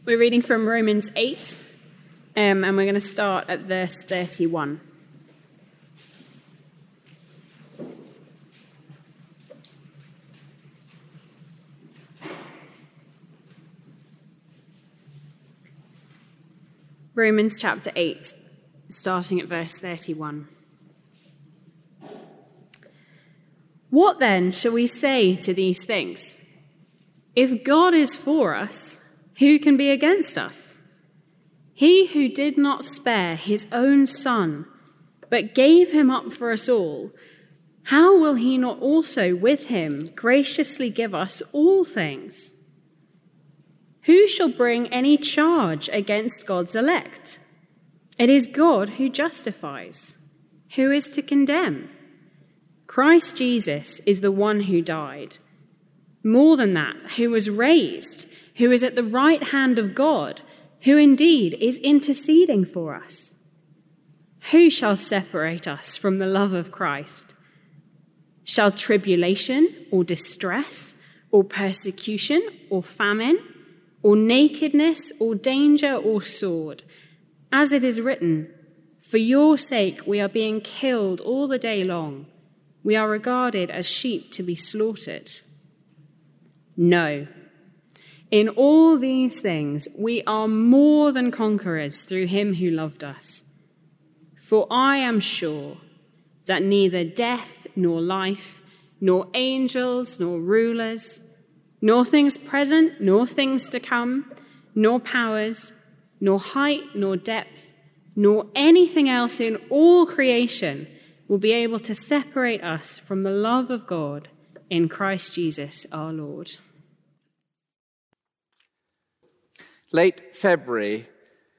We're reading from Romans 8, and we're going to start at verse 31. Romans chapter 8, starting at verse 31. What then shall we say to these things? If God is for us, who can be against us? He who did not spare his own son, but gave him up for us all, how will he not also with him graciously give us all things? Who shall bring any charge against God's elect? It is God who justifies. Who is to condemn? Christ Jesus is the one who died. More than that, who was raised, who is at the right hand of God, who indeed is interceding for us. Who shall separate us from the love of Christ? Shall tribulation or distress or persecution or famine or nakedness or danger or sword? As it is written, for your sake we are being killed all the day long. We are regarded as sheep to be slaughtered. No. In all these things, we are more than conquerors through him who loved us. For I am sure that neither death nor life, nor angels nor rulers, nor things present nor things to come, nor powers, nor height nor depth, nor anything else in all creation will be able to separate us from the love of God in Christ Jesus our Lord. Late February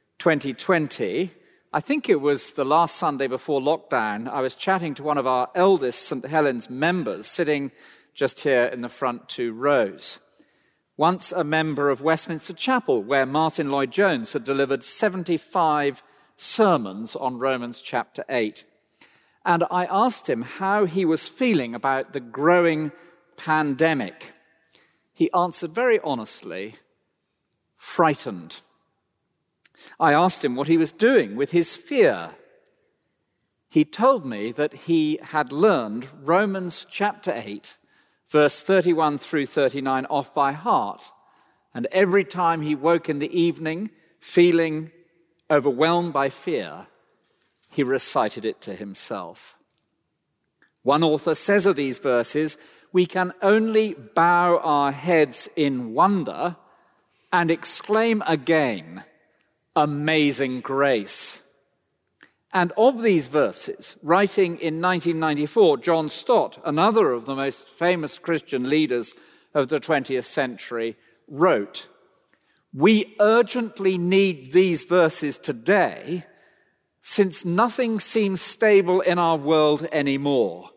2020, I think it was the last Sunday before lockdown, I was chatting to one of our eldest St. Helens members sitting just here in the front 2 rows. Once a member of Westminster Chapel, where Martin Lloyd-Jones had delivered 75 sermons on Romans chapter 8. And I asked him how he was feeling about the growing pandemic. He answered very honestly, frightened. I asked him what he was doing with his fear. He told me that he had learned Romans chapter 8, verse 31 through 39 off by heart. And every time he woke in the evening feeling overwhelmed by fear, he recited it to himself. One author says of these verses, we can only bow our heads in wonder and exclaim again, amazing grace. And of these verses, writing in 1994, John Stott, another of the most famous Christian leaders of the 20th century, wrote, we urgently need these verses today, since nothing seems stable in our world anymore.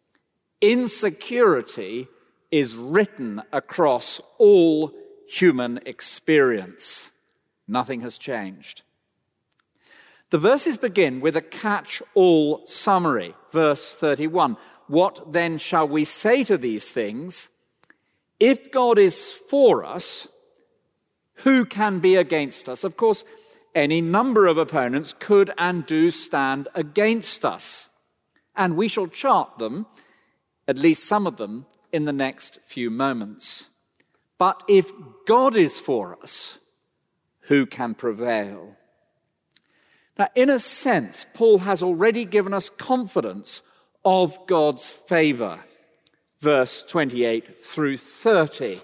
Insecurity is written across all human experience. Nothing has changed. The verses begin with a catch-all summary. Verse 31, what then shall we say to these things? If God is for us, who can be against us? Of course, any number of opponents could and do stand against us. And we shall chart them, at least some of them, in the next few moments. But if God is for us, who can prevail? Now, in a sense, Paul has already given us confidence of God's favor. Verse 28 through 30.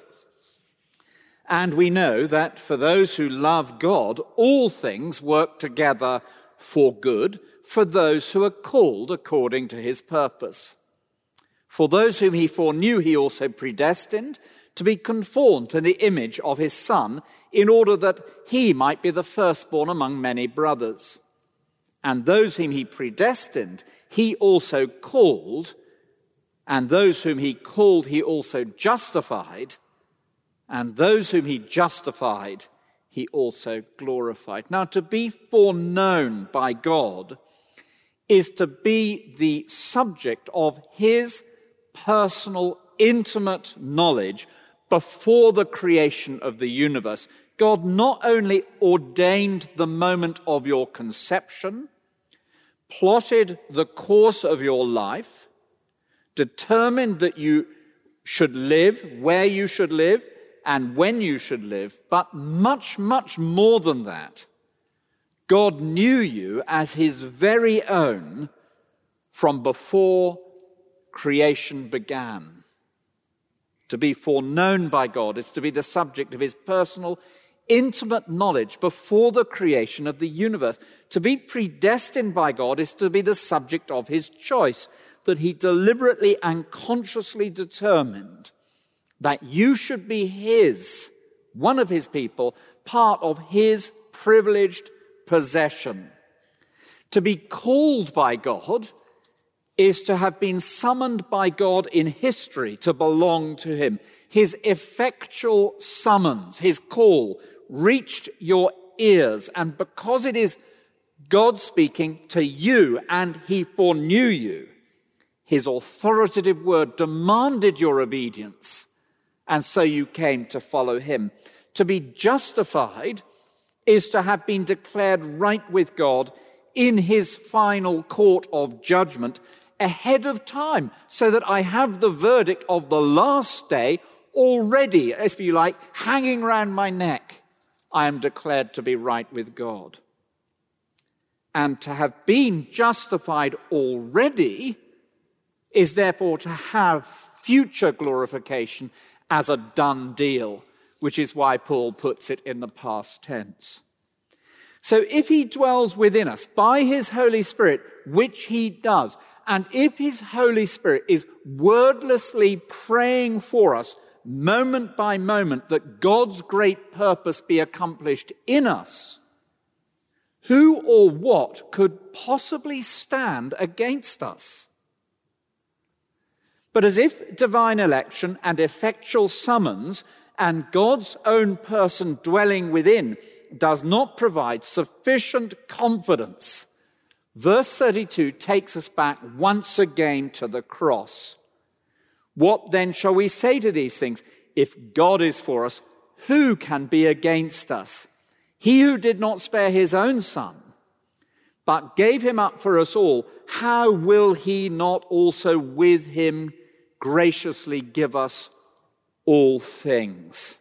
And we know that for those who love God, all things work together for good, for those who are called according to his purpose. For those whom he foreknew, he also predestined to be conformed to the image of his Son, in order that he might be the firstborn among many brothers. And those whom he predestined, he also called, and those whom he called, he also justified, and those whom he justified, he also glorified. Now, to be foreknown by God is to be the subject of his personal, intimate knowledge before the creation of the universe. God not only ordained the moment of your conception, plotted the course of your life, determined that you should live, where you should live, and when you should live, but much, much more than that. God knew you as his very own from before creation began. To be foreknown by God is to be the subject of his personal, intimate knowledge before the creation of the universe. To be predestined by God is to be the subject of his choice, that he deliberately and consciously determined that you should be his, one of his people, part of his privileged possession. To be called by God is to have been summoned by God in history to belong to him. His effectual summons, his call, reached your ears, and because it is God speaking to you and he foreknew you, his authoritative word demanded your obedience, and so you came to follow him. To be justified is to have been declared right with God in his final court of judgment ahead of time, so that I have the verdict of the last day already, if you like, hanging round my neck. I am declared to be right with God. And to have been justified already is therefore to have future glorification as a done deal, which is why Paul puts it in the past tense. So if he dwells within us by his Holy Spirit, which he does, and if his Holy Spirit is wordlessly praying for us moment by moment that God's great purpose be accomplished in us, who or what could possibly stand against us? But as if divine election and effectual summons and God's own person dwelling within does not provide sufficient confidence, verse 32 takes us back once again to the cross. What then shall we say to these things? If God is for us, who can be against us? He who did not spare his own son, but gave him up for us all, how will he not also with him graciously give us all things?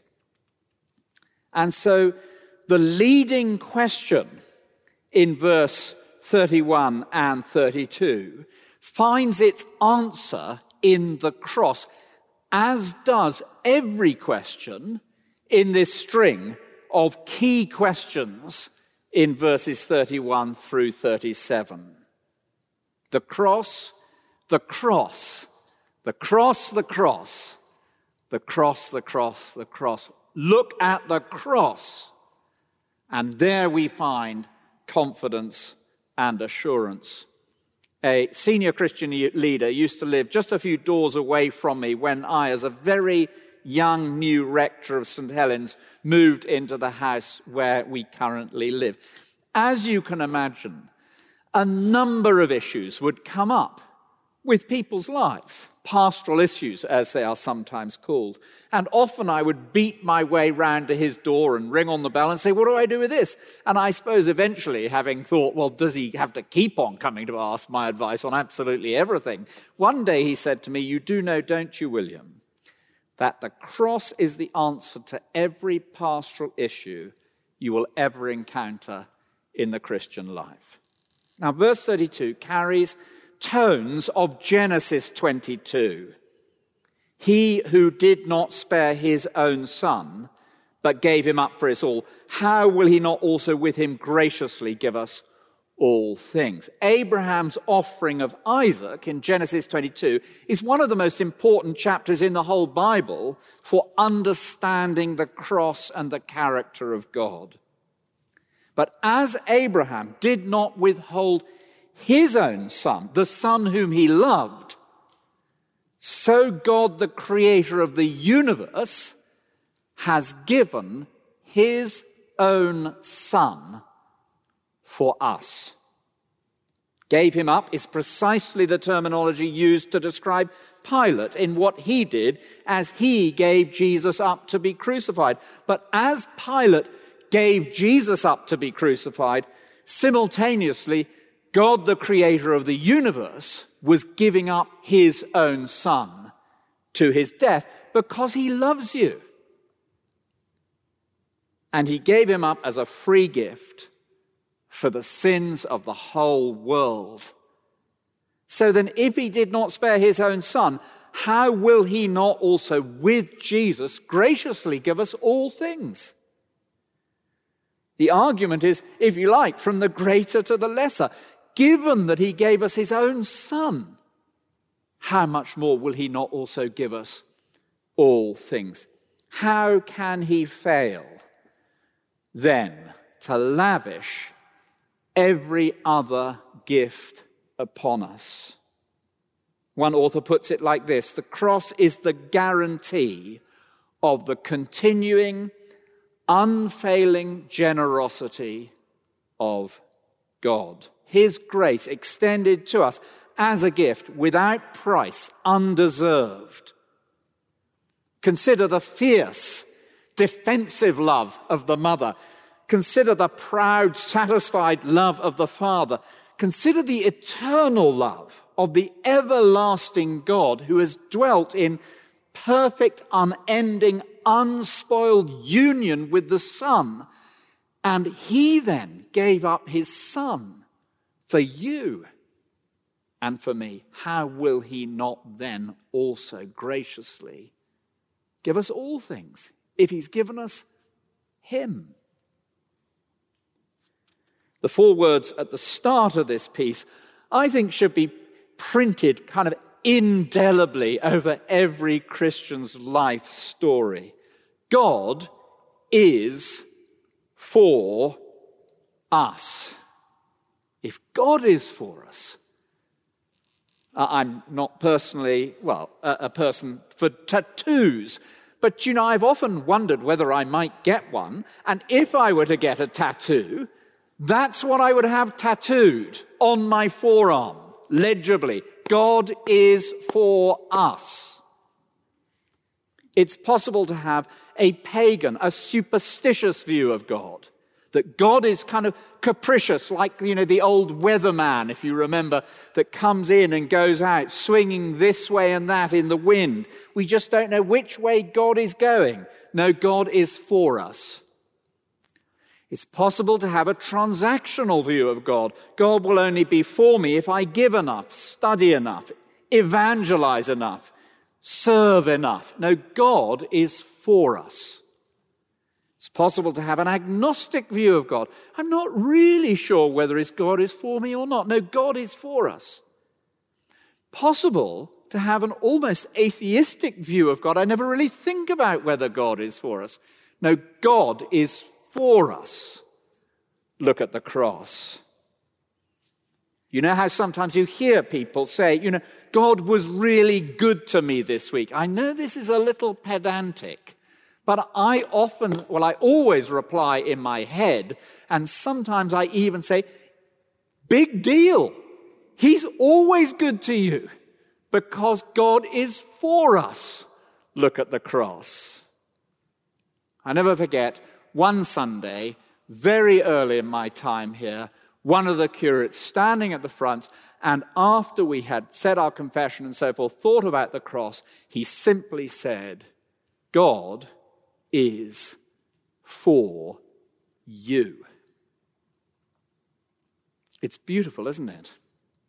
And so the leading question in verse 31 and 32 finds its answer in the cross, as does every question in this string of key questions in verses 31 through 37. The cross, the cross, the cross, the cross, the cross, the cross, the cross. Look at the cross, and there we find confidence and assurance. A senior Christian leader used to live just a few doors away from me when I, as a very young new rector of St. Helens, moved into the house where we currently live. As you can imagine, a number of issues would come up with people's lives, pastoral issues as they are sometimes called. And often I would beat my way round to his door and ring on the bell and say, what do I do with this? And I suppose eventually, having thought, well, does he have to keep on coming to ask my advice on absolutely everything? One day he said to me, you do know, don't you, William, that the cross is the answer to every pastoral issue you will ever encounter in the Christian life. Now, verse 32 carries tones of Genesis 22. He who did not spare his own son, but gave him up for us all, how will he not also with him graciously give us all things? Abraham's offering of Isaac in Genesis 22 is one of the most important chapters in the whole Bible for understanding the cross and the character of God. But as Abraham did not withhold his own son, the son whom he loved, so God, the creator of the universe, has given his own son for us. Gave him up is precisely the terminology used to describe Pilate in what he did as he gave Jesus up to be crucified. But as Pilate gave Jesus up to be crucified, simultaneously, God, the creator of the universe, was giving up his own son to his death because he loves you. And he gave him up as a free gift for the sins of the whole world. So then, if he did not spare his own son, how will he not also, with Jesus, graciously give us all things? The argument is, if you like, from the greater to the lesser. Given that he gave us his own son, how much more will he not also give us all things? How can he fail then to lavish every other gift upon us? One author puts it like this: the cross is the guarantee of the continuing, unfailing generosity of God. His grace extended to us as a gift, without price, undeserved. Consider the fierce, defensive love of the mother. Consider the proud, satisfied love of the father. Consider the eternal love of the everlasting God who has dwelt in perfect, unending, unspoiled union with the Son. And he then gave up his Son for you and for me. How will he not then also graciously give us all things if he's given us him? The 4 words at the start of this piece, I think, should be printed kind of indelibly over every Christian's life story. God is for us. If God is for us, I'm not personally, a person for tattoos, but, I've often wondered whether I might get one, and if I were to get a tattoo, that's what I would have tattooed on my forearm, legibly. God is for us. It's possible to have a pagan, a superstitious view of God, that God is kind of capricious, like, the old weatherman, if you remember, that comes in and goes out, swinging this way and that in the wind. We just don't know which way God is going. No, God is for us. It's possible to have a transactional view of God. God will only be for me if I give enough, study enough, evangelize enough, serve enough. No, God is for us. It's possible to have an agnostic view of God. I'm not really sure whether God is for me or not. No, God is for us. Possible to have an almost atheistic view of God. I never really think about whether God is for us. No, God is for us. Look at the cross. You know how sometimes you hear people say, God was really good to me this week. I know this is a little pedantic, but I always reply in my head, and sometimes I even say, big deal. He's always good to you because God is for us. Look at the cross. I never forget one Sunday, very early in my time here, one of the curates standing at the front, and after we had said our confession and so forth, thought about the cross, he simply said, God is for you. It's beautiful, isn't it?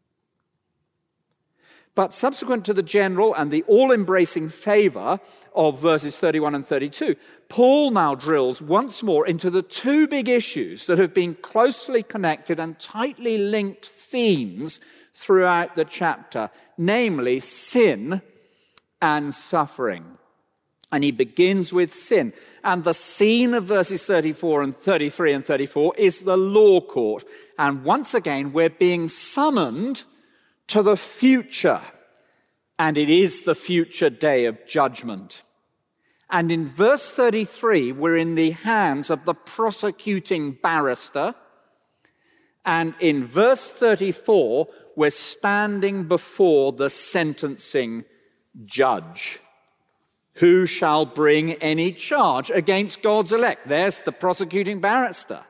But subsequent to the general and the all-embracing favor of verses 31 and 32, Paul now drills once more into the 2 big issues that have been closely connected and tightly linked themes throughout the chapter, namely sin and suffering. And he begins with sin. And the scene of verses 34 and 33 and 34 is the law court. And once again, we're being summoned to the future. And it is the future day of judgment. And in verse 33, we're in the hands of the prosecuting barrister. And in verse 34, we're standing before the sentencing judge. Who shall bring any charge against God's elect? There's the prosecuting barrister.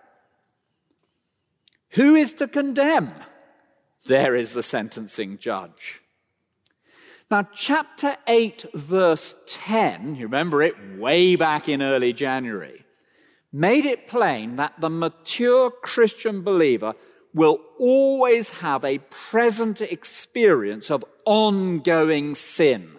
Who is to condemn? There is the sentencing judge. Now, chapter 8, verse 10, you remember it way back in early January, made it plain that the mature Christian believer will always have a present experience of ongoing sin.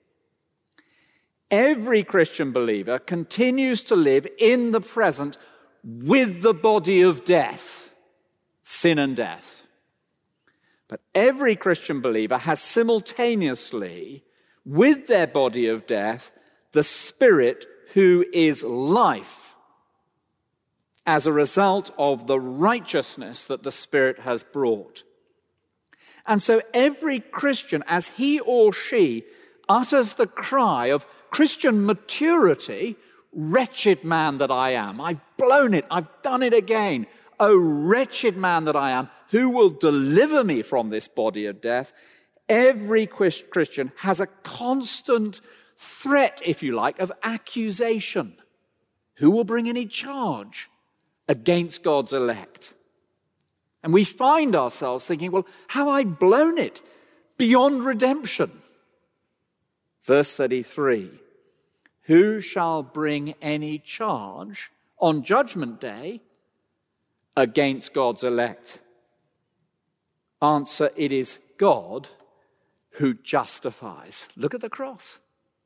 Every Christian believer continues to live in the present with the body of death, sin and death. But every Christian believer has simultaneously, with their body of death, the Spirit who is life, as a result of the righteousness that the Spirit has brought. And so every Christian, as he or she utters the cry of Christian maturity, wretched man that I am, I've blown it, I've done it again. O wretched man that I am, who will deliver me from this body of death? Every Christian has a constant threat, if you like, of accusation. Who will bring any charge against God's elect? And we find ourselves thinking, well, have I blown it beyond redemption? Verse 33, who shall bring any charge on Judgment Day against God's elect? Answer, it is God who justifies. Look at the cross.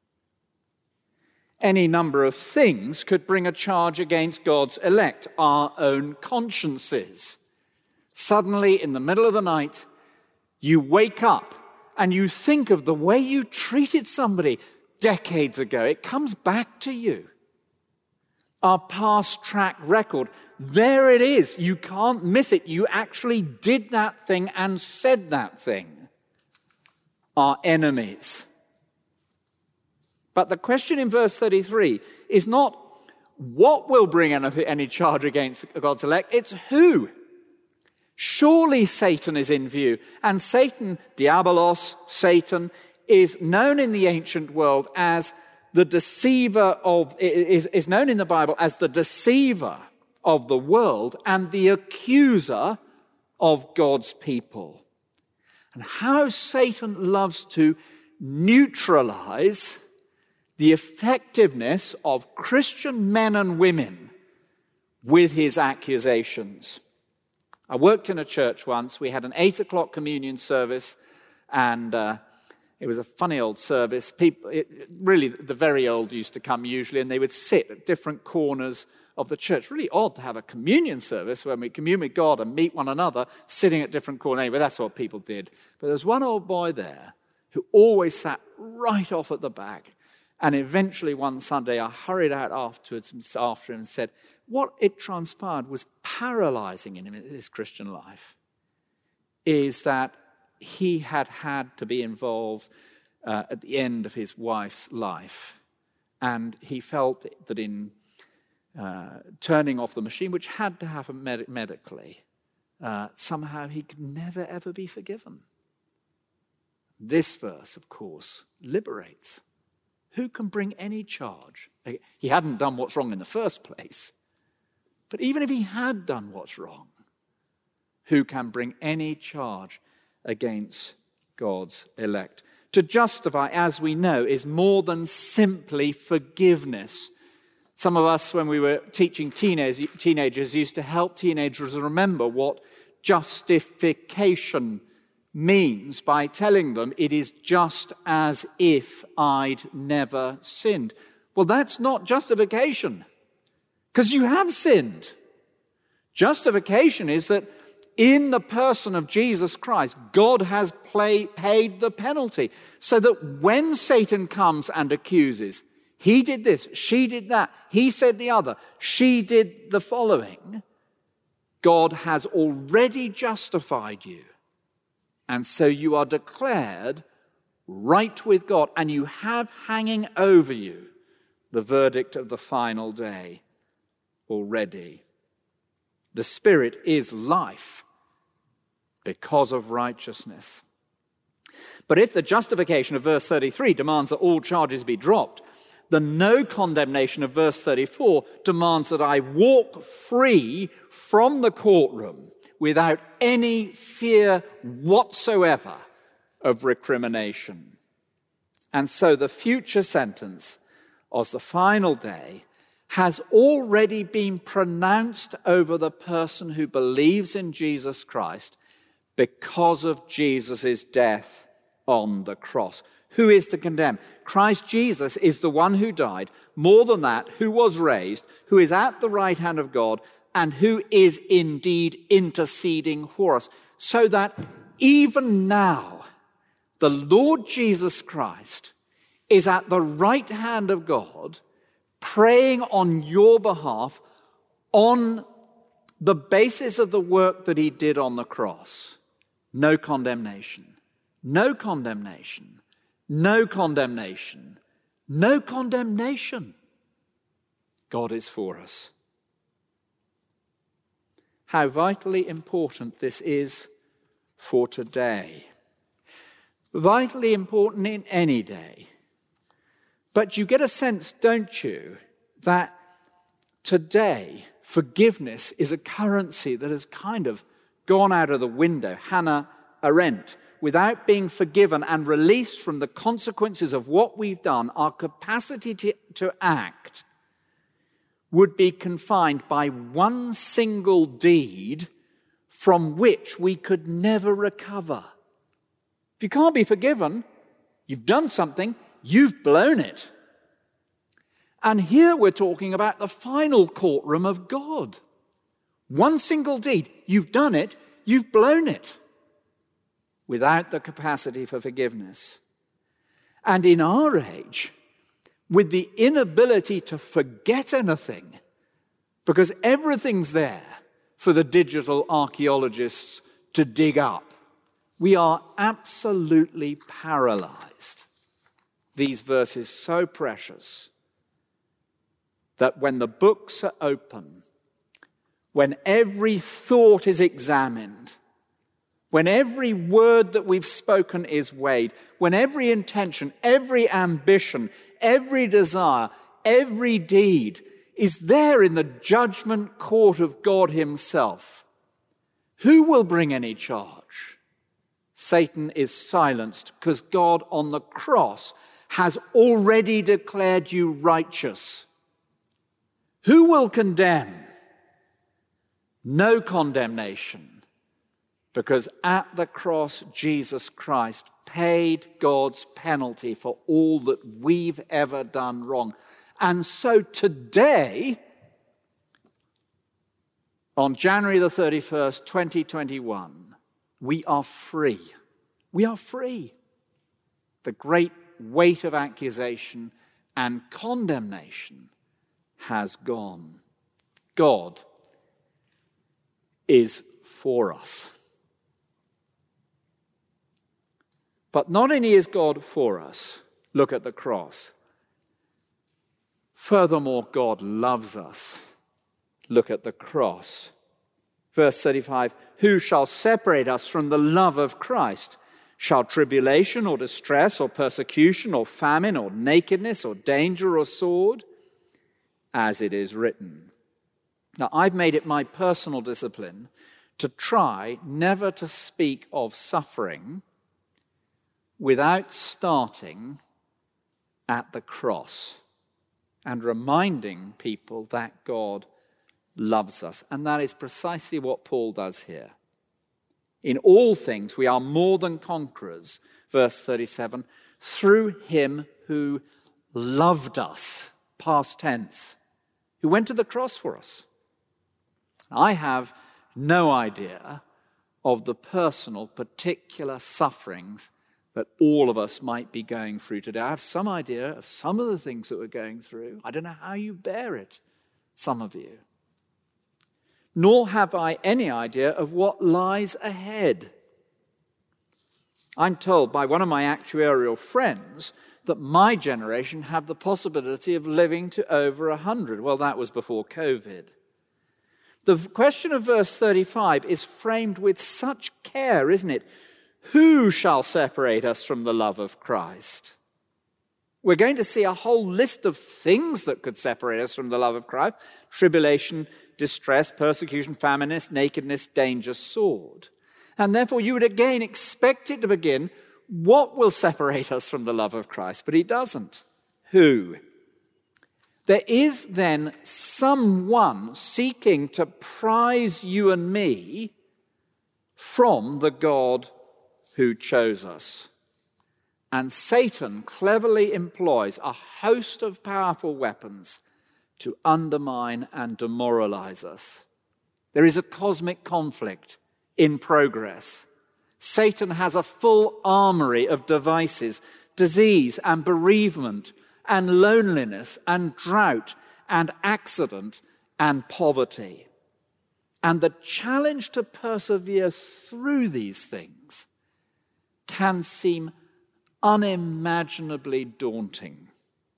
Any number of things could bring a charge against God's elect, our own consciences. Suddenly, in the middle of the night, you wake up and you think of the way you treated somebody decades ago. It comes back to you. Our past track record, there it is. You can't miss it. You actually did that thing and said that thing. Our enemies. But the question in verse 33 is not what will bring any charge against God's elect, it's who. Surely Satan is in view. And Satan, Diabolos, Satan, is known in the ancient world as the deceiver is known in the Bible as the deceiver of the world and the accuser of God's people. And how Satan loves to neutralize the effectiveness of Christian men and women with his accusations. I worked in a church once. We had an 8 o'clock communion service, and it was a funny old service. People, really, the very old used to come usually, and they would sit at different corners of the church. Really odd to have a communion service when we commune with God and meet one another, sitting at different corners. Anyway, that's what people did. But there was one old boy there who always sat right off at the back. And eventually one Sunday I hurried out after him and said, what it transpired was paralyzing in his Christian life is that he had to be involved at the end of his wife's life. And he felt that in turning off the machine, which had to happen medically, somehow he could never, ever be forgiven. This verse, of course, liberates. Who can bring any charge? He hadn't done what's wrong in the first place. But even if he had done what's wrong, who can bring any charge against God's elect? To justify, as we know, is more than simply forgiveness. Some of us, when we were teaching teenagers, used to help teenagers remember what justification means by telling them it is just as if I'd never sinned. Well, that's not justification, because you have sinned. Justification is that in the person of Jesus Christ, God has paid the penalty, so that when Satan comes and accuses, he did this, she did that, he said the other, she did the following, God has already justified you. And so you are declared right with God, and you have hanging over you the verdict of the final day already. The Spirit is life because of righteousness. But if the justification of verse 33 demands that all charges be dropped, the no condemnation of verse 34 demands that I walk free from the courtroom without any fear whatsoever of recrimination. And so the future sentence of the final day has already been pronounced over the person who believes in Jesus Christ because of Jesus' death on the cross. Who is to condemn? Christ Jesus is the one who died, more than that, who was raised, who is at the right hand of God, and who is indeed interceding for us. So that even now, the Lord Jesus Christ is at the right hand of God, praying on your behalf on the basis of the work that he did on the cross. No condemnation. No condemnation. No condemnation. No condemnation. God is for us. How vitally important this is for today. Vitally important in any day. But you get a sense, don't you, that today forgiveness is a currency that has kind of gone out of the window. Hannah Arendt, without being forgiven and released from the consequences of what we've done, our capacity to act would be confined by one single deed from which we could never recover. If you can't be forgiven, you've done something, you've blown it. And here we're talking about the final courtroom of God. One single deed, you've done it, you've blown it, without the capacity for forgiveness. And in our age, with the inability to forget anything, because everything's there for the digital archaeologists to dig up, we are absolutely paralyzed. These verses so precious that when the books are open, when every thought is examined, when every word that we've spoken is weighed, when every intention, every ambition, every desire, every deed is there in the judgment court of God himself, who will bring any charge? Satan is silenced because God on the cross has already declared you righteous. Who will condemn? No condemnation. Because at the cross, Jesus Christ paid God's penalty for all that we've ever done wrong. And so today, on January the 31st, 2021, we are free. We are free. The great weight of accusation and condemnation has gone. God is for us. But not only is God for us, look at the cross. Furthermore, God loves us. Look at the cross. Verse 35, who shall separate us from the love of Christ? Shall tribulation or distress or persecution or famine or nakedness or danger or sword? As it is written. Now, I've made it my personal discipline to try never to speak of suffering without starting at the cross and reminding people that God loves us. And that is precisely what Paul does here. In all things, we are more than conquerors, verse 37, through him who loved us, past tense, who went to the cross for us. I have no idea of the personal, particular sufferings that all of us might be going through today. I have some idea of some of the things that we're going through. I don't know how you bear it, some of you. Nor have I any idea of what lies ahead. I'm told by one of my actuarial friends that my generation have the possibility of living to over 100. Well, that was before COVID. The question of verse 35 is framed with such care, isn't it? Who shall separate us from the love of Christ? We're going to see a whole list of things that could separate us from the love of Christ: tribulation, distress, persecution, famine, nakedness, danger, sword. And therefore you would again expect it to begin, what will separate us from the love of Christ? But he doesn't. Who? There is then someone seeking to prize you and me from the God who chose us. And Satan cleverly employs a host of powerful weapons to undermine and demoralize us. There is a cosmic conflict in progress. Satan has a full armory of devices: disease and bereavement and loneliness and drought and accident and poverty. And the challenge to persevere through these things can seem unimaginably daunting.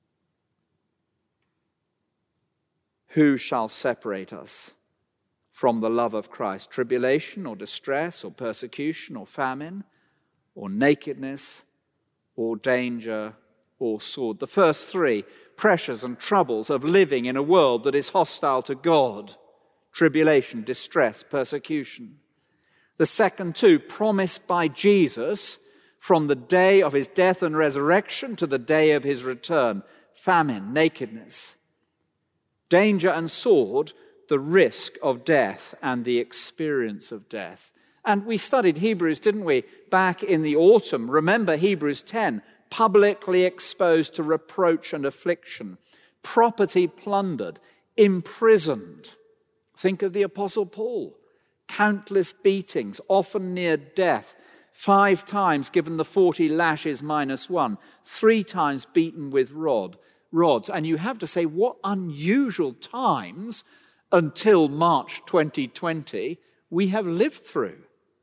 Who shall separate us from the love of Christ? Tribulation or distress or persecution or famine or nakedness or danger or sword. The first three, pressures and troubles of living in a world that is hostile to God: tribulation, distress, persecution. The second two, promised by Jesus from the day of his death and resurrection to the day of his return: famine, nakedness, danger and sword, the risk of death and the experience of death. And we studied Hebrews, didn't we, back in the autumn? Remember Hebrews 10, publicly exposed to reproach and affliction, property plundered, imprisoned. Think of the Apostle Paul. Countless beatings, often near death, 5 times given the 40 lashes minus 1, 3 times beaten with rods. And you have to say, what unusual times until March 2020 we have lived through.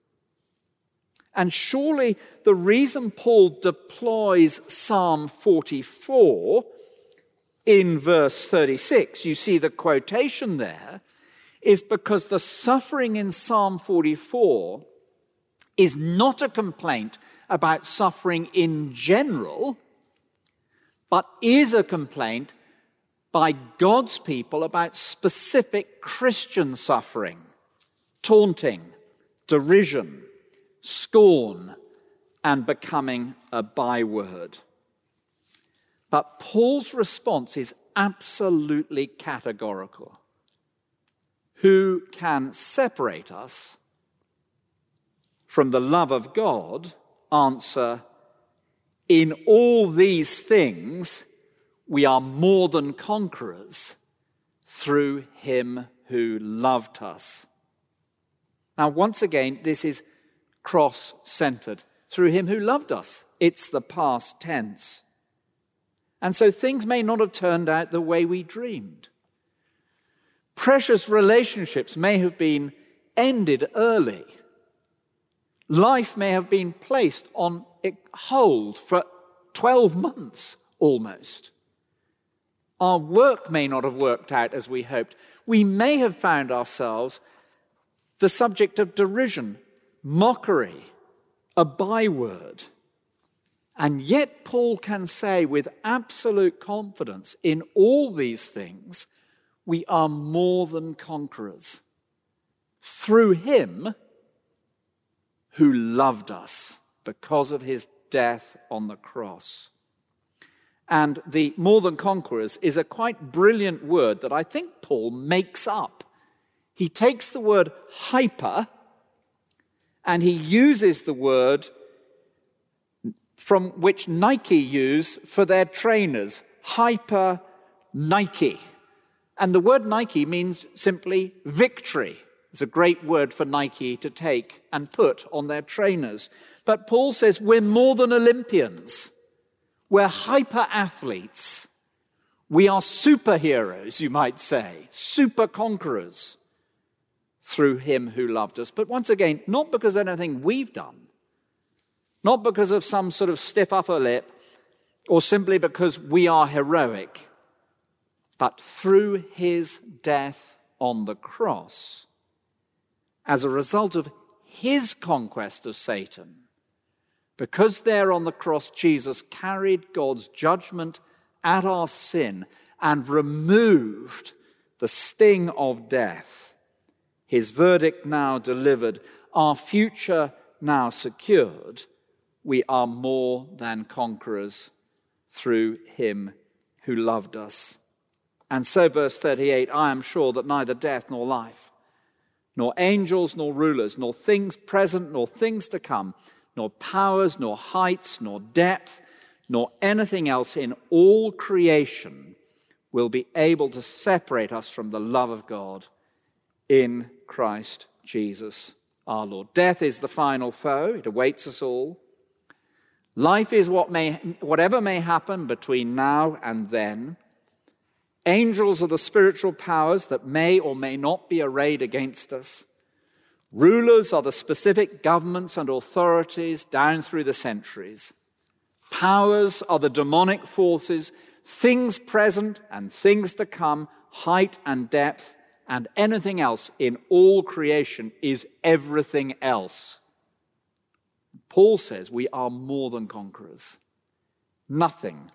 And surely the reason Paul deploys Psalm 44 in verse 36, you see the quotation there, is because the suffering in Psalm 44 is not a complaint about suffering in general, but is a complaint by God's people about specific Christian suffering: taunting, derision, scorn, and becoming a byword. But Paul's response is absolutely categorical. Who can separate us from the love of God? Answer: in all these things we are more than conquerors through him who loved us. Now, once again, this is cross-centered. Through him who loved us. It's the past tense. And so things may not have turned out the way we dreamed. Precious relationships may have been ended early. Life may have been placed on hold for 12 months almost. Our work may not have worked out as we hoped. We may have found ourselves the subject of derision, mockery, a byword. And yet Paul can say with absolute confidence, in all these things, we are more than conquerors through him who loved us because of his death on the cross. And the more than conquerors is a quite brilliant word that I think Paul makes up. He takes the word hyper and he uses the word from which Nike use for their trainers, hyper Nike. And the word Nike means simply victory. It's a great word for Nike to take and put on their trainers. But Paul says we're more than Olympians. We're hyper athletes. We are superheroes, you might say, super conquerors through him who loved us. But once again, not because of anything we've done, not because of some sort of stiff upper lip, or simply because we are heroic, but through his death on the cross, as a result of his conquest of Satan, Because there on the cross, Jesus carried God's judgment at our sin and removed the sting of death. His verdict now delivered, our future now secured, we are more than conquerors through him who loved us. And so, verse 38, I am sure that neither death nor life, nor angels nor rulers, nor things present nor things to come, nor powers, nor heights, nor depth, nor anything else in all creation will be able to separate us from the love of God in Christ Jesus our Lord. Death is the final foe. It awaits us all. Life is whatever may happen between now and then. Angels are the spiritual powers that may or may not be arrayed against us. Rulers are the specific governments and authorities down through the centuries. Powers are the demonic forces, things present and things to come, height and depth, and anything else in all creation is everything else. Paul says we are more than conquerors. Nothing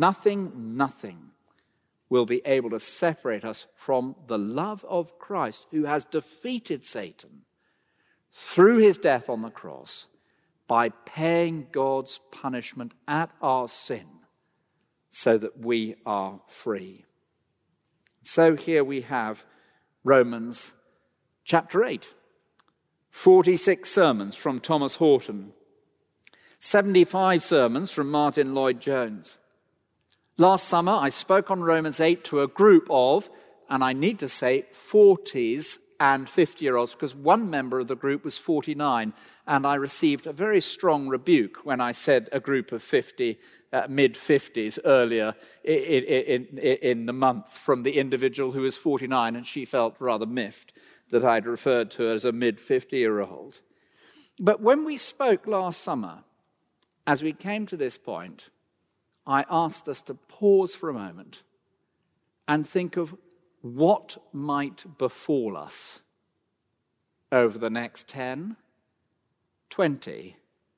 will be able to separate us from the love of Christ, who has defeated Satan through his death on the cross by paying God's punishment at our sin so that we are free. So here we have Romans chapter 8, 46 sermons from Thomas Horton, 75 sermons from Martin Lloyd-Jones. Last summer, I spoke on Romans 8 to a group of, and I need to say, 40s and 50-year-olds, because one member of the group was 49, and I received a very strong rebuke when I said a group of 50, mid-50s earlier in the month from the individual who was 49, and she felt rather miffed that I'd referred to her as a mid-50-year-old. But when we spoke last summer, as we came to this point, I asked us to pause for a moment and think of what might befall us over the next 10, 20,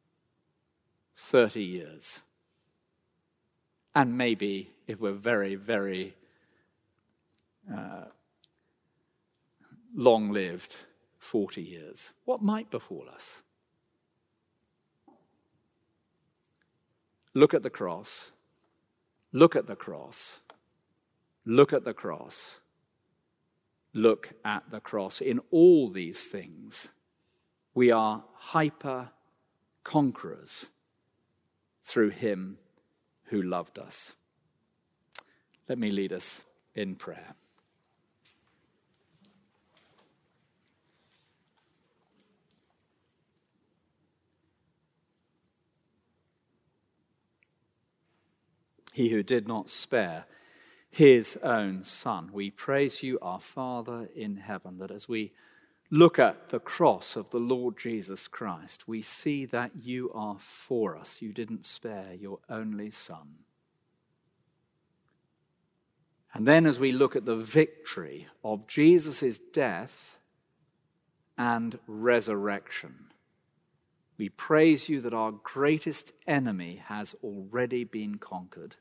30 years. And maybe, if we're very, very long-lived, 40 years. What might befall us? Look at the cross. Look at the cross. Look at the cross. Look at the cross. In all these things, we are hyper-conquerors through him who loved us. Let me lead us in prayer. He who did not spare his own Son. We praise you, our Father in heaven, that as we look at the cross of the Lord Jesus Christ, we see that you are for us. You didn't spare your only Son. And then as we look at the victory of Jesus' death and resurrection, we praise you that our greatest enemy has already been conquered.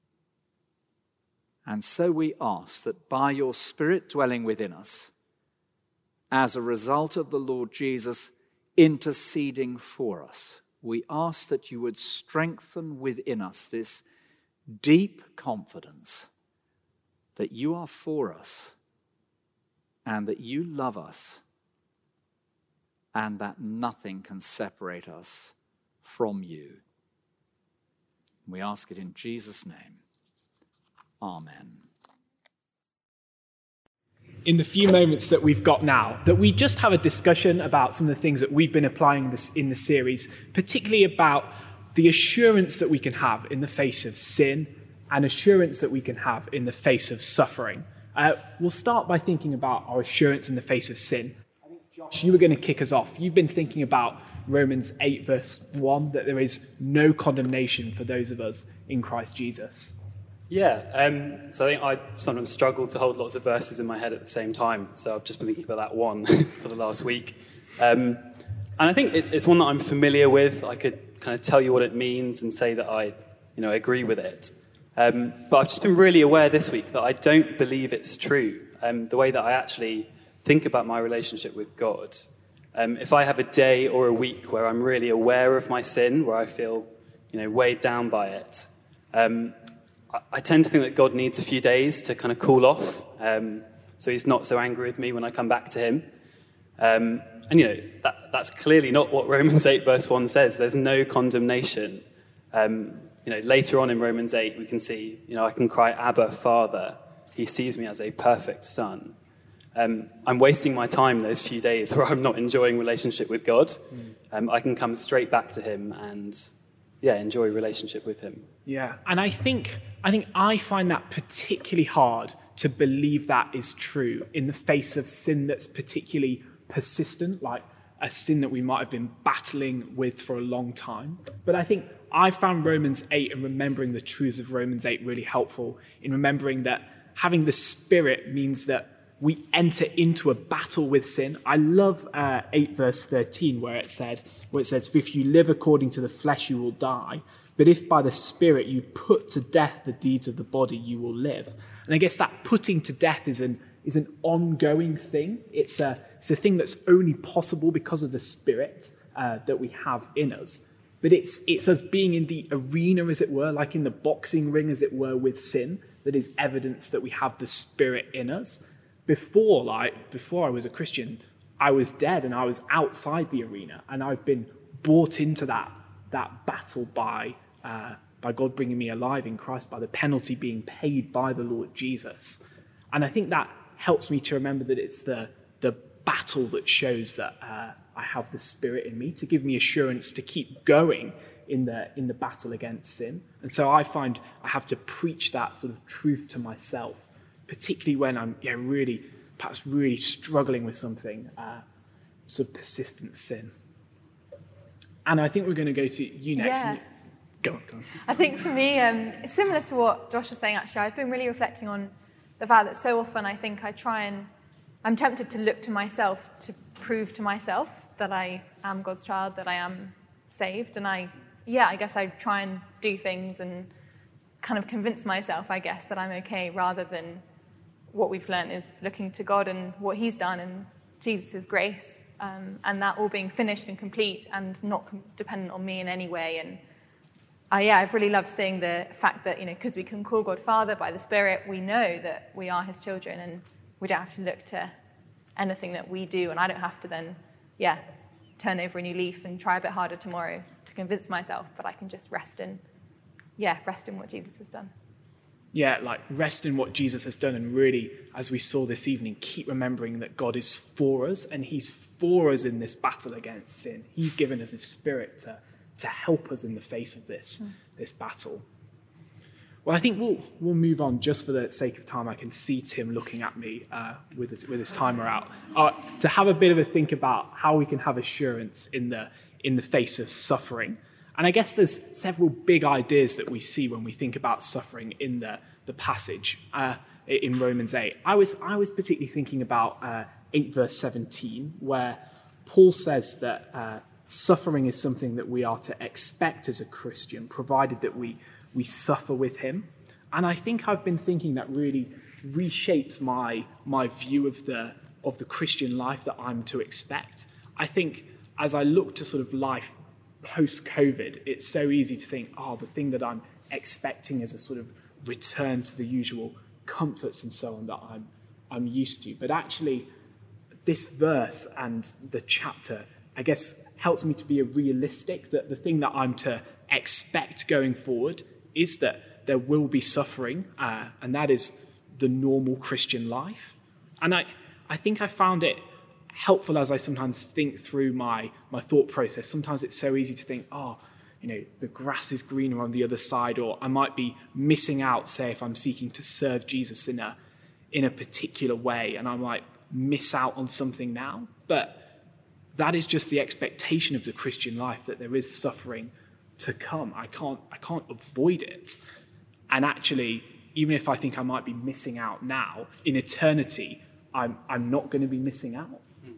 And so we ask that by your Spirit dwelling within us, as a result of the Lord Jesus interceding for us, we ask that you would strengthen within us this deep confidence that you are for us and that you love us and that nothing can separate us from you. We ask it in Jesus' name. Amen. In the few moments that we've got now, that we just have a discussion about some of the things that we've been applying in the series, particularly about the assurance that we can have in the face of sin and assurance that we can have in the face of suffering. We'll start by thinking about our assurance in the face of sin. I think, Josh, you were going to kick us off. You've been thinking about Romans 8, verse 1, that there is no condemnation for those of us in Christ Jesus. Yeah, so I think I sometimes struggle to hold lots of verses in my head at the same time, so I've just been thinking about that one for the last week. And I think it's one that I'm familiar with. I could kind of tell you what it means and say that I agree with it. But I've just been really aware this week that I don't believe it's true. The way that I actually think about my relationship with God. If I have a day or a week where I'm really aware of my sin, where I feel, weighed down by it, I tend to think that God needs a few days to kind of cool off, so he's not so angry with me when I come back to him. That's clearly not what Romans 8 verse 1 says. There's no condemnation. Later on in Romans 8, we can see, I can cry, Abba, Father. He sees me as a perfect son. I'm wasting my time those few days where I'm not enjoying relationship with God. I can come straight back to him and, enjoy relationship with him. Yeah, and I think I find that particularly hard to believe that is true in the face of sin that's particularly persistent, like a sin that we might have been battling with for a long time. But I think I found Romans 8 and remembering the truths of Romans 8 really helpful in remembering that having the Spirit means that we enter into a battle with sin. I love 8 verse 13 where it says, if you live according to the flesh, you will die. But if by the Spirit you put to death the deeds of the body, you will live. And I guess that putting to death is an ongoing thing. It's a thing that's only possible because of the Spirit that we have in us. But it's us being in the arena, as it were, like in the boxing ring, as it were, with sin, that is evidence that we have the Spirit in us. Before I was a Christian, I was dead and I was outside the arena, and I've been brought into that battle by God bringing me alive in Christ, by the penalty being paid by the Lord Jesus. And I think that helps me to remember that it's the battle that shows that I have the Spirit in me to give me assurance to keep going in the battle against sin. And so I find I have to preach that sort of truth to myself, particularly when I'm perhaps really struggling with something, sort of persistent sin. And I think we're going to go to you next. Yeah. Go on. I think for me, it's similar to what Josh was saying, actually. I've been really reflecting on the fact that so often I think I'm tempted to look to myself to prove to myself that I am God's child, that I am saved. And I guess I try and do things and kind of convince myself, I guess, that I'm okay, rather than what we've learned is looking to God and what he's done and Jesus' grace, and that all being finished and complete and not dependent on me in any way. And I've really loved seeing the fact that, because we can call God Father by the Spirit, we know that we are his children and we don't have to look to anything that we do. And I don't have to then, turn over a new leaf and try a bit harder tomorrow to convince myself, but I can just rest in what Jesus has done. Yeah, like rest in what Jesus has done, and really, as we saw this evening, keep remembering that God is for us, and he's for us in this battle against sin. He's given us his Spirit to help us in the face of this battle. Well, I think we'll move on just for the sake of time. I can see Tim looking at me with his timer out, to have a bit of a think about how we can have assurance in the face of suffering. And I guess there's several big ideas that we see when we think about suffering in the passage in Romans 8. I was particularly thinking about 8 verse 17, where Paul says that suffering is something that we are to expect as a Christian, provided that we suffer with him. And I think I've been thinking that really reshapes my view of the Christian life that I'm to expect. I think as I look to sort of life post-COVID, it's so easy to think, the thing that I'm expecting is a sort of return to the usual comforts and so on that I'm used to. But actually, this verse and the chapter, I guess, helps me to be realistic, that the thing that I'm to expect going forward is that there will be suffering, and that is the normal Christian life. And I think I found it helpful as I sometimes think through my thought process. Sometimes it's so easy to think, the grass is greener on the other side, or I might be missing out, say, if I'm seeking to serve Jesus in a particular way, and I might miss out on something now. But that is just the expectation of the Christian life, that there is suffering to come. I can't avoid it. And actually, even if I think I might be missing out now, in eternity, I'm not going to be missing out.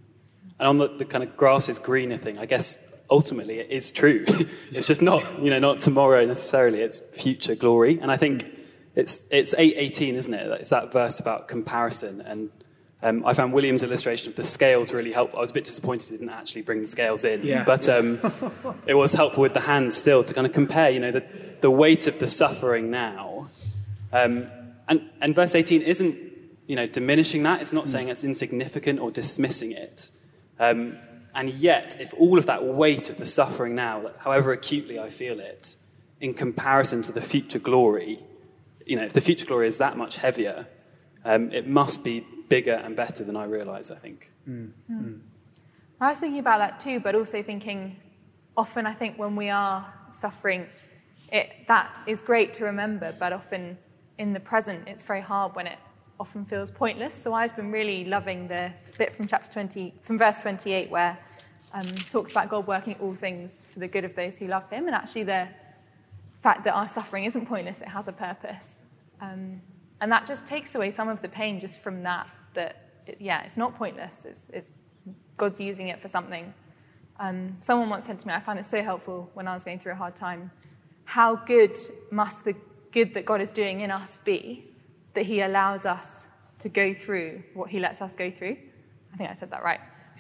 And on the kind of grass is greener thing, I guess ultimately it is true. It's just not, not tomorrow necessarily, it's future glory. And I think it's 8:18, isn't it? It's that verse about comparison. And I found William's illustration of the scales really helpful. I was a bit disappointed he didn't actually bring the scales in. Yeah. But it was helpful with the hands still to kind of compare, the weight of the suffering now. And verse 18 isn't, diminishing that. It's not saying it's insignificant or dismissing it. And yet, if all of that weight of the suffering now, however acutely I feel it, in comparison to the future glory, if the future glory is that much heavier, it must be bigger and better than I realise, I think. I was thinking about that too, but also thinking, often I think when we are suffering, that is great to remember, but often in the present, it's very hard when it often feels pointless. So I've been really loving the bit from from verse 28, where it talks about God working all things for the good of those who love him, and actually the fact that our suffering isn't pointless, it has a purpose. And that just takes away some of the pain just from that it's not pointless. It's God's using it for something. Someone once said to me, I found it so helpful when I was going through a hard time, how good must the good that God is doing in us be that he allows us to go through what he lets us go through? I think I said that right.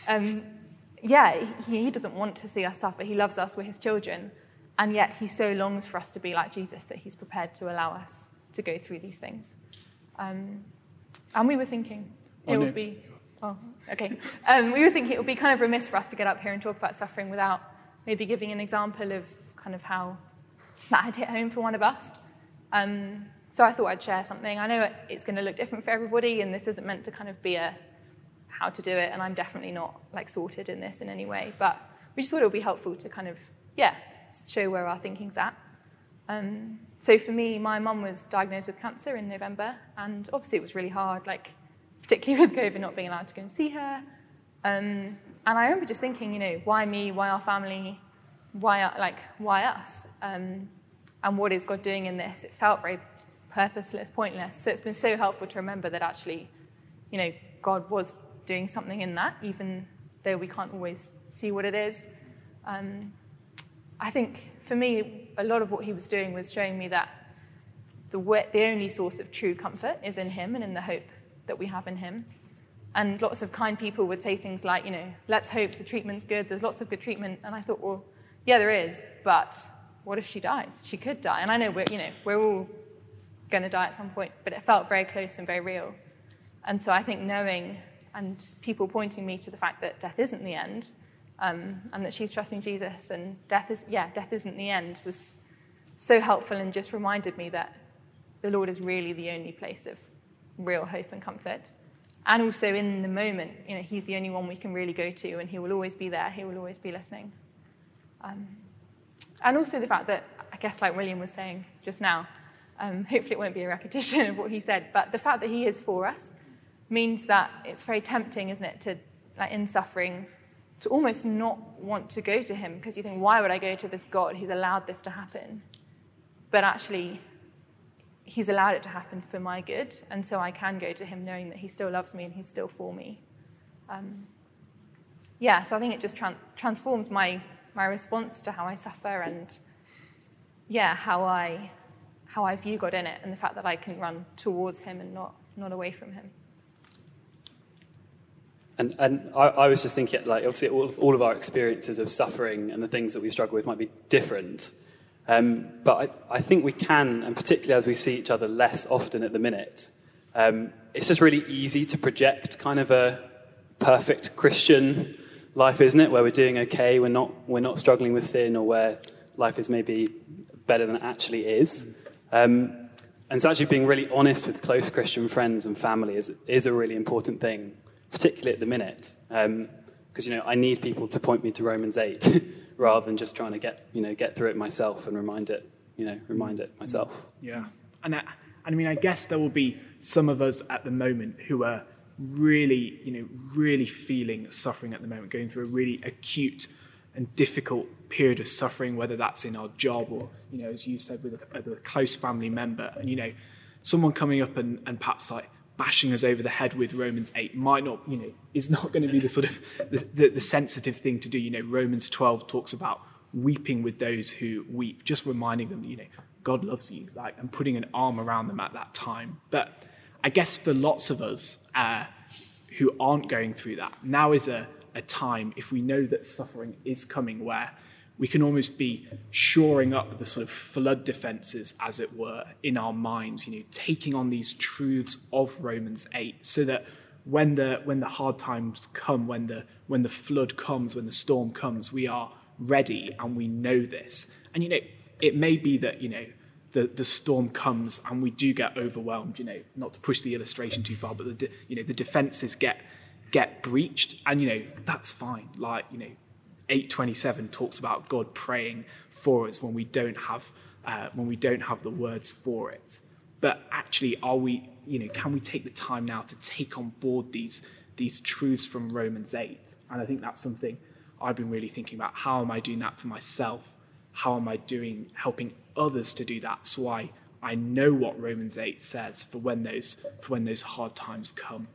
He doesn't want to see us suffer. He loves us, we're his children. And yet he so longs for us to be like Jesus that he's prepared to allow us to go through these things. And we were thinking we were thinking it would be kind of remiss for us to get up here and talk about suffering without maybe giving an example of kind of how that had hit home for one of us. So I thought I'd share something. I know it's going to look different for everybody, and this isn't meant to kind of be a how to do it, and I'm definitely not sorted in this in any way, but we just thought it would be helpful to kind of, show where our thinking's at. So for me, my mum was diagnosed with cancer in November, and obviously it was really hard, particularly with COVID, not being allowed to go and see her. And I remember just thinking, why me, why our family, why us? And what is God doing in this? It felt very purposeless, pointless. So it's been so helpful to remember that actually, God was doing something in that, even though we can't always see what it is. I think for me, a lot of what he was doing was showing me that the only source of true comfort is in him and in the hope that we have in him. And lots of kind people would say things like, let's hope the treatment's good, there's lots of good treatment. And I thought, well, yeah, there is, but what if she dies? She could die. And I know we're all going to die at some point, but it felt very close and very real. And so I think knowing and people pointing me to the fact that death isn't the end, and that she's trusting Jesus, and death isn't the end, was so helpful and just reminded me that the Lord is really the only place of real hope and comfort. And also in the moment, he's the only one we can really go to, and he will always be there, he will always be listening. And also the fact that, I guess like William was saying just now, hopefully it won't be a repetition of what he said, but the fact that he is for us means that it's very tempting, isn't it, to, in suffering, to almost not want to go to him, because you think, why would I go to this God who's allowed this to happen? But actually, he's allowed it to happen for my good, and so I can go to him knowing that he still loves me and he's still for me. So I think it just transformed my response to how I suffer, and how I view God in it, and the fact that I can run towards him and not away from him. And I was just thinking, obviously all of our experiences of suffering and the things that we struggle with might be different. But I think we can, and particularly as we see each other less often at the minute, it's just really easy to project kind of a perfect Christian life, isn't it? Where we're doing okay, we're not struggling with sin, or where life is maybe better than it actually is. And so actually being really honest with close Christian friends and family is a really important thing, particularly at the minute, because I need people to point me to Romans 8 rather than just trying to get through it myself and remind it myself. Yeah, and I mean, I guess there will be some of us at the moment who are really feeling suffering at the moment, going through a really acute and difficult period of suffering, whether that's in our job or as you said, with a close family member, and someone coming up and perhaps bashing us over the head with Romans 8 might not, is not going to be the sort of the sensitive thing to do. Romans 12 talks about weeping with those who weep, just reminding them, God loves you, and putting an arm around them at that time. But I guess for lots of us who aren't going through that, now is a time, if we know that suffering is coming, where we can almost be shoring up the sort of flood defenses, as it were, in our minds, taking on these truths of Romans 8, so that when the hard times come, when the flood comes, when the storm comes, we are ready and we know this. And it may be that the storm comes and we do get overwhelmed. Not to push the illustration too far, but the defenses get breached, and that's fine. 8:27 talks about God praying for us when we don't have the words for it. But actually, can we take the time now to take on board these truths from Romans 8? And I think that's something I've been really thinking about. How am I doing that for myself? How am I helping others to do that, so I know what Romans 8 says for when those hard times come?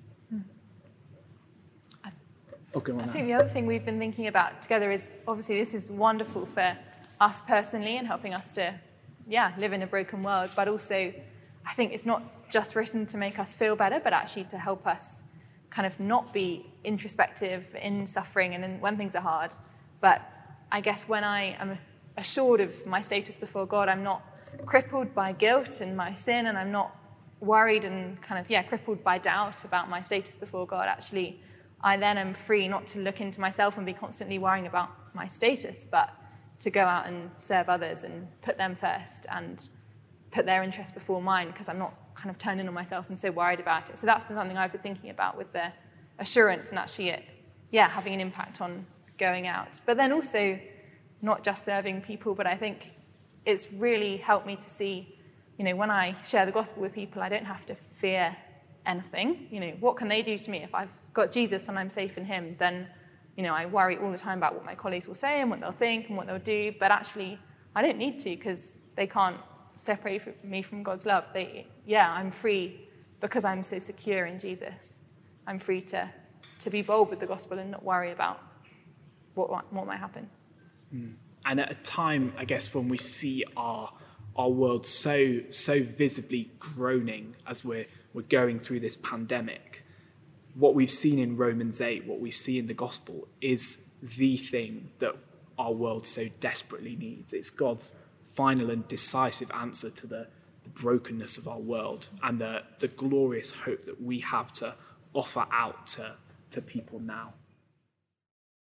I think the other thing we've been thinking about together is, obviously this is wonderful for us personally and helping us to, live in a broken world, but also I think it's not just written to make us feel better, but actually to help us kind of not be introspective in suffering and when things are hard. But I guess when I am assured of my status before God, I'm not crippled by guilt and my sin, and I'm not worried and kind of, crippled by doubt about my status before God. Actually, I then am free not to look into myself and be constantly worrying about my status, but to go out and serve others and put them first and put their interests before mine, because I'm not kind of turned in on myself and so worried about it. So that's been something I've been thinking about with the assurance and actually it, having an impact on going out. But then also not just serving people, but I think it's really helped me to see, when I share the gospel with people, I don't have to fear anything. What can they do to me? If I've got Jesus and I'm safe in him, then, I worry all the time about what my colleagues will say and what they'll think and what they'll do. But actually, I don't need to, because they can't separate me from God's love. I'm free because I'm so secure in Jesus. I'm free to be bold with the gospel and not worry about what might happen. And at a time, I guess, when we see our world so visibly groaning as we're going through this pandemic, what we've seen in Romans 8, what we see in the gospel, is the thing that our world so desperately needs. It's God's final and decisive answer to the brokenness of our world and the glorious hope that we have to offer out to people now.